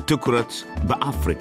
ትኩረት በአፍሪካ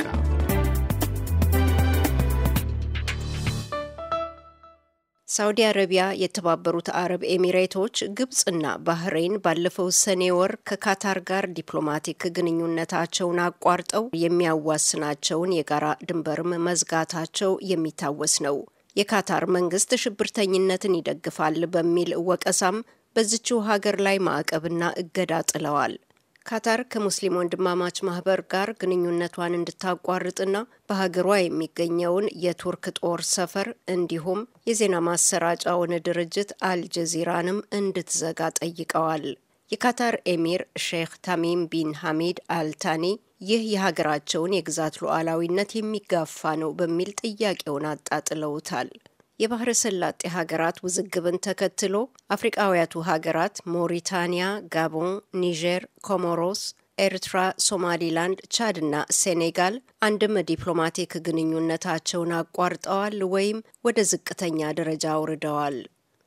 ሳውዲ አረቢያ፣ የተባበሩት አረብ ኤሚሬቶች፣ ግብጽና ባህሬን ባለፈው ሰኔ ወር ከካታር ጋር ዲፕሎማቲክ ግንኙነታቸውን አቋርጠው የሚያዋስናቸውን የጋራ ድንበርም መዝጋታቸው የሚታወስ ነው። የካታር መንግስት ሽብርተኝነትን ይደግፋል በሚል ወቀሳም በዚችው ሀገር ላይ ማዕቀብና እገዳ ጥለዋል። ካታር ከሙስሊም ወንድማማች ማህበር ጋር ግንኙነቷን እንድታቋርጥና በሀገሯ የሚገኘውን የቱርክ ጦር ሰፈር እንዲሁም የዜና ማሰራጫውን ድርጅት አልጀዚራንም እንድትዘጋ ጠይቀዋል። የካታር ኤሚር ሼክ ታሚም ቢን ሐሚድ አልታኒ ይህ የሀገራቸውን የግዛት ሉዓላዊነት የሚጋፋ ነው በሚል ጥያቄውን አጣጥለውታል። የባህረ ሰላጤ ሀገራት ውዝግብን ተከትሎ አፍሪቃውያቱ ሀገራት ሞሪታኒያ፣ ጋቦን፣ ኒጀር፣ ኮሞሮስ፣ ኤርትራ፣ ሶማሊላንድ፣ ቻድና ሴኔጋል አንድም ዲፕሎማቲክ ግንኙነታቸውን አቋርጠዋል ወይም ወደ ዝቅተኛ ደረጃ አውርደዋል።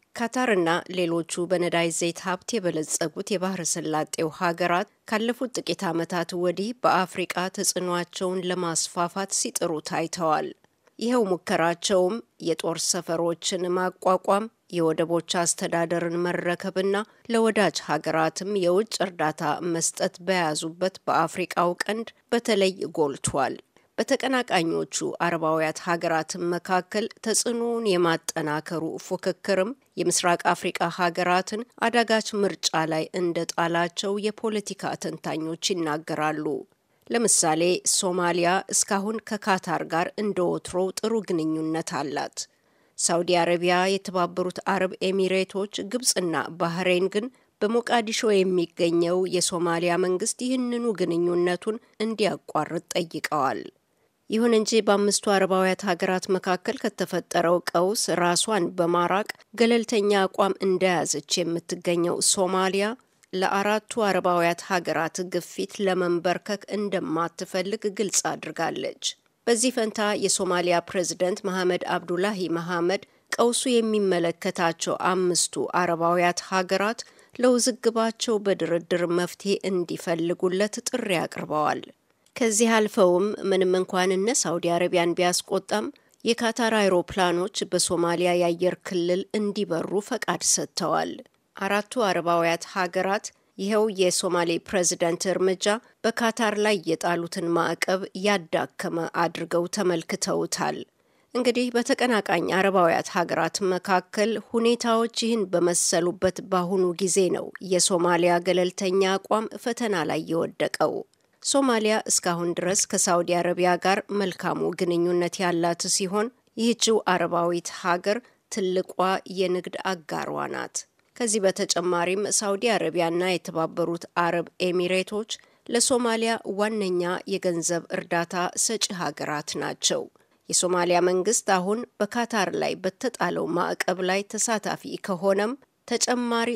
ካታርና ሌሎቹ በነዳጅ ዘይት ሀብት የበለጸጉት የባህረ ሰላጤው ሀገራት ካለፉት ጥቂት ዓመታት ወዲህ በአፍሪቃ ተጽዕኖአቸውን ለማስፋፋት ሲጥሩ ታይተዋል። ይኸው ሙከራቸውም የጦር ሰፈሮችን ማቋቋም፣ የወደቦች አስተዳደርን መረከብና ለወዳጅ ሀገራትም የውጭ እርዳታ መስጠት በያዙበት በአፍሪቃው ቀንድ በተለይ ጎልቷል። በተቀናቃኞቹ አረባውያት ሀገራት መካከል ተጽዕኖውን የማጠናከሩ ፉክክርም የምስራቅ አፍሪቃ ሀገራትን አዳጋች ምርጫ ላይ እንደጣላቸው የፖለቲካ ተንታኞች ይናገራሉ። ለምሳሌ ሶማሊያ እስካሁን ከካታር ጋር እንደወትሮው ጥሩ ግንኙነት አላት። ሳውዲ አረቢያ፣ የተባበሩት አረብ ኤሚሬቶች፣ ግብጽና ባህሬን ግን በሞቃዲሾ የሚገኘው የሶማሊያ መንግስት ይህንኑ ግንኙነቱን እንዲያቋርጥ ጠይቀዋል። ይሁን እንጂ በአምስቱ አረባውያት ሀገራት መካከል ከተፈጠረው ቀውስ ራሷን በማራቅ ገለልተኛ አቋም እንደያዘች የምትገኘው ሶማሊያ ለአራቱ አረባውያት ሀገራት ግፊት ለመንበርከክ እንደማትፈልግ ግልጽ አድርጋለች። በዚህ ፈንታ የሶማሊያ ፕሬዝደንት መሐመድ አብዱላሂ መሐመድ ቀውሱ የሚመለከታቸው አምስቱ አረባውያት ሀገራት ለውዝግባቸው በድርድር መፍትሄ እንዲፈልጉለት ጥሪ አቅርበዋል። ከዚህ አልፈውም ምንም እንኳን እነ ሳውዲ አረቢያን ቢያስቆጣም የካታር አይሮፕላኖች በሶማሊያ የአየር ክልል እንዲበሩ ፈቃድ ሰጥተዋል። አራቱ አረባውያት ሀገራት ይኸው የሶማሌ ፕሬዝዳንት እርምጃ በካታር ላይ የጣሉትን ማዕቀብ ያዳከመ አድርገው ተመልክተውታል። እንግዲህ በተቀናቃኝ አረባውያት ሀገራት መካከል ሁኔታዎች ይህን በመሰሉበት በአሁኑ ጊዜ ነው የሶማሊያ ገለልተኛ አቋም ፈተና ላይ የወደቀው። ሶማሊያ እስካሁን ድረስ ከሳውዲ አረቢያ ጋር መልካሙ ግንኙነት ያላት ሲሆን ይህችው አረባዊት ሀገር ትልቋ የንግድ አጋሯ ናት። ከዚህ በተጨማሪም ሳውዲ አረቢያና የተባበሩት አረብ ኤሚሬቶች ለሶማሊያ ዋነኛ የገንዘብ እርዳታ ሰጪ ሀገራት ናቸው። የሶማሊያ መንግስት አሁን በካታር ላይ በተጣለው ማዕቀብ ላይ ተሳታፊ ከሆነም ተጨማሪ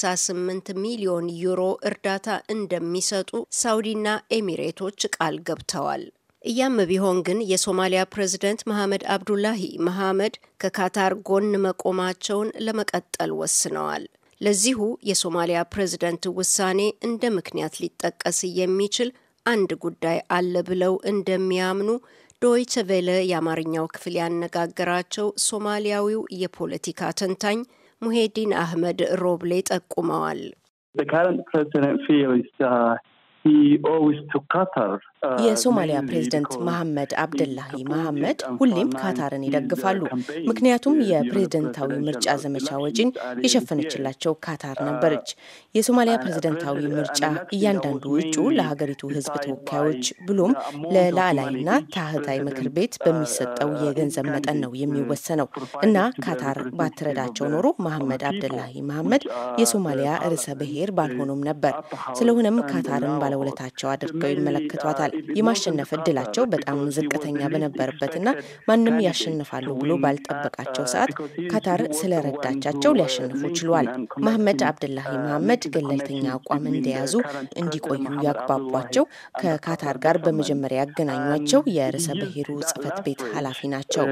68 ሚሊዮን ዩሮ እርዳታ እንደሚሰጡ ሳውዲና ኤሚሬቶች ቃል ገብተዋል። እያም ቢሆን ግን የሶማሊያ ፕሬዝደንት መሐመድ አብዱላሂ መሐመድ ከካታር ጎን መቆማቸውን ለመቀጠል ወስነዋል። ለዚሁ የሶማሊያ ፕሬዝደንት ውሳኔ እንደ ምክንያት ሊጠቀስ የሚችል አንድ ጉዳይ አለ ብለው እንደሚያምኑ ዶይቸ ቬለ የአማርኛው ክፍል ያነጋገራቸው ሶማሊያዊው የፖለቲካ ተንታኝ ሙሄዲን አህመድ ሮብሌ ጠቁመዋል። የሶማሊያ ፕሬዝደንት መሐመድ አብደላሂ መሐመድ ሁሌም ካታርን ይደግፋሉ። ምክንያቱም የፕሬዝደንታዊ ምርጫ ዘመቻ ወጪን የሸፈነችላቸው ካታር ነበረች። የሶማሊያ ፕሬዝደንታዊ ምርጫ እያንዳንዱ እጩ ለሀገሪቱ ሕዝብ ተወካዮች ብሎም ለላዕላይና ታህታይ ምክር ቤት በሚሰጠው የገንዘብ መጠን ነው የሚወሰነው እና ካታር ባትረዳቸው ኖሮ መሐመድ አብደላሂ መሐመድ የሶማሊያ ርዕሰ ብሔር ባልሆኑም ነበር። ስለሆነም ካታርን ባለውለታቸው አድርገው ይመለከቷታል። የማሸነፍ እድላቸው በጣም ዝቅተኛ በነበረበትና ማንም ያሸንፋሉ ብሎ ባልጠበቃቸው ሰዓት ካታር ስለረዳቻቸው ሊያሸንፉ ችሏል። መሐመድ አብደላሂ መሐመድ ገለልተኛ አቋም እንደያዙ እንዲቆዩ ያግባቧቸው ከካታር ጋር በመጀመሪያ ያገናኟቸው የርዕሰ ብሔሩ ጽሕፈት ቤት ኃላፊ ናቸው።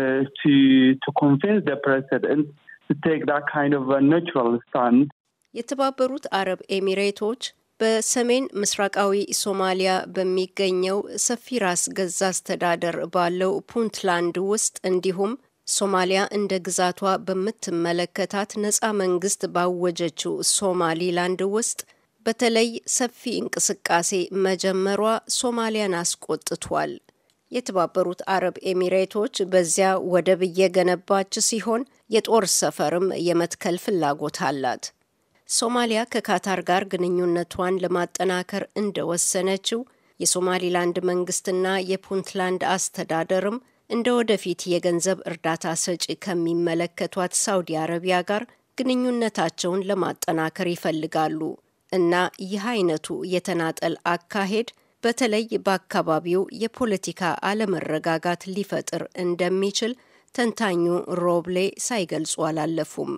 የተባበሩት አረብ ኤሚሬቶች በሰሜን ምስራቃዊ ሶማሊያ በሚገኘው ሰፊ ራስ ገዝ አስተዳደር ባለው ፑንትላንድ ውስጥ እንዲሁም ሶማሊያ እንደ ግዛቷ በምትመለከታት ነፃ መንግስት ባወጀችው ሶማሊላንድ ውስጥ በተለይ ሰፊ እንቅስቃሴ መጀመሯ ሶማሊያን አስቆጥቷል። የተባበሩት አረብ ኤሚሬቶች በዚያ ወደብ እየገነባች ሲሆን የጦር ሰፈርም የመትከል ፍላጎት አላት። ሶማሊያ ከካታር ጋር ግንኙነቷን ለማጠናከር እንደወሰነችው የሶማሊላንድ መንግስትና የፑንትላንድ አስተዳደርም እንደ ወደፊት የገንዘብ እርዳታ ሰጪ ከሚመለከቷት ሳውዲ አረቢያ ጋር ግንኙነታቸውን ለማጠናከር ይፈልጋሉ እና ይህ አይነቱ የተናጠል አካሄድ በተለይ በአካባቢው የፖለቲካ አለመረጋጋት ሊፈጥር እንደሚችል ተንታኙ ሮብሌ ሳይገልጹ አላለፉም።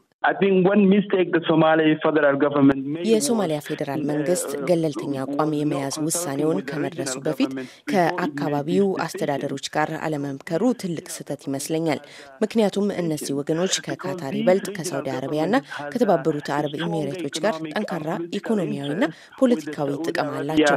የሶማሊያ ፌዴራል መንግስት ገለልተኛ አቋም የመያዝ ውሳኔውን ከመድረሱ በፊት ከአካባቢው አስተዳደሮች ጋር አለመምከሩ ትልቅ ስህተት ይመስለኛል። ምክንያቱም እነዚህ ወገኖች ከካታር ይበልጥ ከሳውዲ አረቢያና ከተባበሩት አረብ ኤሚሬቶች ጋር ጠንካራ ኢኮኖሚያዊና ፖለቲካዊ ጥቅም አላቸው።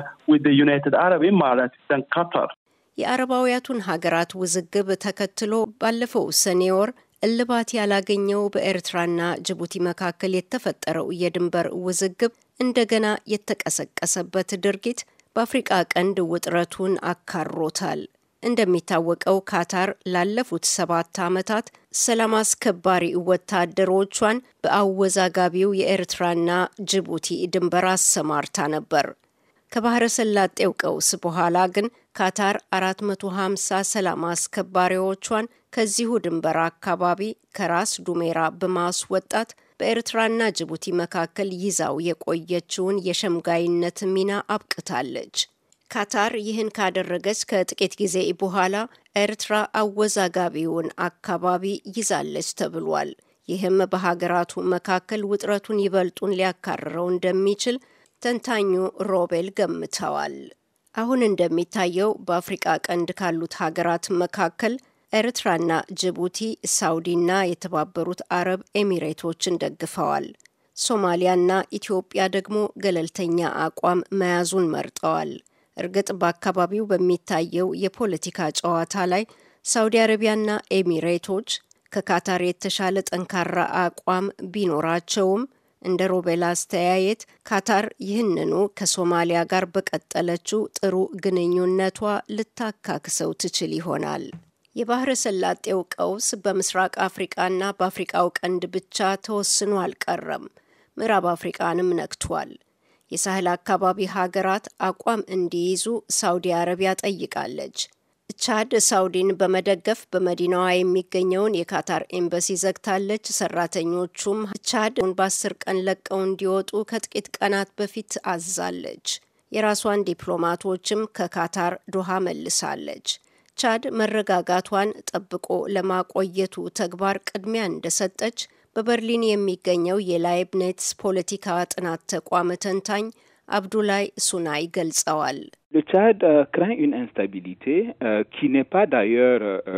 የአረባውያቱን ሀገራት ውዝግብ ተከትሎ ባለፈው ሰኔ ወር እልባት ያላገኘው በኤርትራና ጅቡቲ መካከል የተፈጠረው የድንበር ውዝግብ እንደገና የተቀሰቀሰበት ድርጊት በአፍሪቃ ቀንድ ውጥረቱን አካሮታል። እንደሚታወቀው ካታር ላለፉት 7 ዓመታት ሰላም አስከባሪ ወታደሮቿን በአወዛጋቢው የኤርትራና ጅቡቲ ድንበር አሰማርታ ነበር። ከባህረ ሰላጤው ቀውስ በኋላ ግን ካታር 450 ሰላም አስከባሪዎቿን ከዚሁ ድንበር አካባቢ ከራስ ዱሜራ በማስወጣት በኤርትራና ጅቡቲ መካከል ይዛው የቆየችውን የሸምጋይነት ሚና አብቅታለች። ካታር ይህን ካደረገች ከጥቂት ጊዜ በኋላ ኤርትራ አወዛጋቢውን አካባቢ ይዛለች ተብሏል። ይህም በሀገራቱ መካከል ውጥረቱን ይበልጡን ሊያካርረው እንደሚችል ተንታኙ ሮቤል ገምተዋል። አሁን እንደሚታየው በአፍሪቃ ቀንድ ካሉት ሀገራት መካከል ኤርትራና ጅቡቲ ሳውዲና የተባበሩት አረብ ኤሚሬቶችን ደግፈዋል። ሶማሊያና ኢትዮጵያ ደግሞ ገለልተኛ አቋም መያዙን መርጠዋል። እርግጥ በአካባቢው በሚታየው የፖለቲካ ጨዋታ ላይ ሳውዲ አረቢያና ኤሚሬቶች ከካታር የተሻለ ጠንካራ አቋም ቢኖራቸውም እንደ ሮቤል አስተያየት ካታር ይህንኑ ከሶማሊያ ጋር በቀጠለችው ጥሩ ግንኙነቷ ልታካክሰው ትችል ይሆናል። የባህረ ሰላጤው ቀውስ በምስራቅ አፍሪቃና በአፍሪቃው ቀንድ ብቻ ተወስኖ አልቀረም። ምዕራብ አፍሪቃንም ነክቷል። የሳህል አካባቢ ሀገራት አቋም እንዲይዙ ሳውዲ አረቢያ ጠይቃለች። ቻድ ሳውዲን በመደገፍ በመዲናዋ የሚገኘውን የካታር ኤምባሲ ዘግታለች። ሰራተኞቹም ቻድ በ10 ቀን ለቀው እንዲወጡ ከጥቂት ቀናት በፊት አዛለች። የራሷን ዲፕሎማቶችም ከካታር ዶሃ መልሳለች። ቻድ መረጋጋቷን ጠብቆ ለማቆየቱ ተግባር ቅድሚያ እንደሰጠች በበርሊን የሚገኘው የላይብኔትስ ፖለቲካ ጥናት ተቋም ተንታኝ አብዱላይ ሱናይ ገልጸዋል። Le Tchad craint une instabilité qui n'est pas d'ailleurs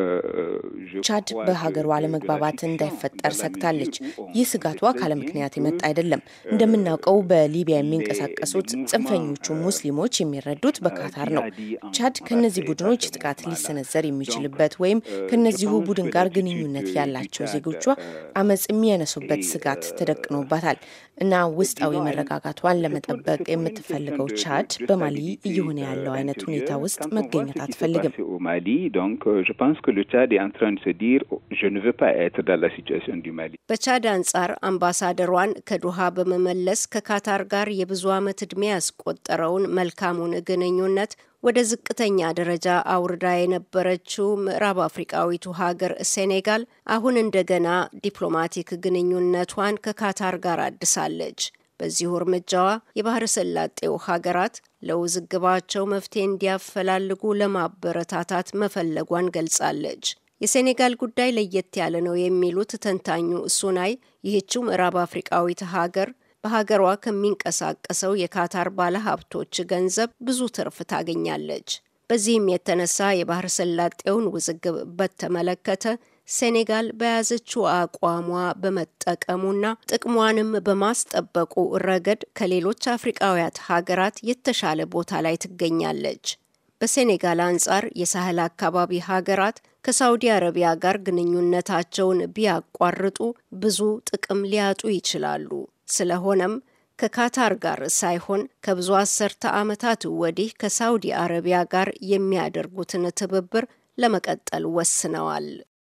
ቻድ በሀገሯ አለመግባባት እንዳይፈጠር ሰግታለች። ይህ ስጋቷ ካለ ምክንያት የመጣ አይደለም። እንደምናውቀው በሊቢያ የሚንቀሳቀሱት ጽንፈኞቹ ሙስሊሞች የሚረዱት በካታር ነው። ቻድ ከነዚህ ቡድኖች ጥቃት ሊሰነዘር የሚችልበት ወይም ከነዚሁ ቡድን ጋር ግንኙነት ያላቸው ዜጎቿ አመጽ የሚያነሱበት ስጋት ተደቅኖባታል እና ውስጣዊ መረጋጋቷን ለመጠበቅ የምትፈልገው ቻድ በማሊ እየሆነ ያለው አይነት ሁኔታ ውስጥ መገኘት አትፈልግም። በቻድ አንጻር አምባሳደሯን ከዶሃ በመመለስ ከካታር ጋር የብዙ ዓመት ዕድሜ ያስቆጠረውን መልካሙን ግንኙነት ወደ ዝቅተኛ ደረጃ አውርዳ የነበረችው ምዕራብ አፍሪቃዊቱ ሀገር ሴኔጋል አሁን እንደገና ዲፕሎማቲክ ግንኙነቷን ከካታር ጋር አድሳለች። በዚሁ እርምጃዋ የባህረ ሰላጤው ሀገራት ለውዝግባቸው መፍትሄ እንዲያፈላልጉ ለማበረታታት መፈለጓን ገልጻለች። የሴኔጋል ጉዳይ ለየት ያለ ነው የሚሉት ተንታኙ ሱናይ ይህችው ምዕራብ አፍሪቃዊት ሀገር በሀገሯ ከሚንቀሳቀሰው የካታር ባለሀብቶች ገንዘብ ብዙ ትርፍ ታገኛለች። በዚህም የተነሳ የባህረ ሰላጤውን ውዝግብ በተመለከተ ሴኔጋል በያዘችው አቋሟ በመጠቀሙና ጥቅሟንም በማስጠበቁ ረገድ ከሌሎች አፍሪቃውያት ሀገራት የተሻለ ቦታ ላይ ትገኛለች። በሴኔጋል አንጻር የሳህል አካባቢ ሀገራት ከሳውዲ አረቢያ ጋር ግንኙነታቸውን ቢያቋርጡ ብዙ ጥቅም ሊያጡ ይችላሉ። ስለሆነም ከካታር ጋር ሳይሆን ከብዙ አስርተ ዓመታት ወዲህ ከሳውዲ አረቢያ ጋር የሚያደርጉትን ትብብር ለመቀጠል ወስነዋል።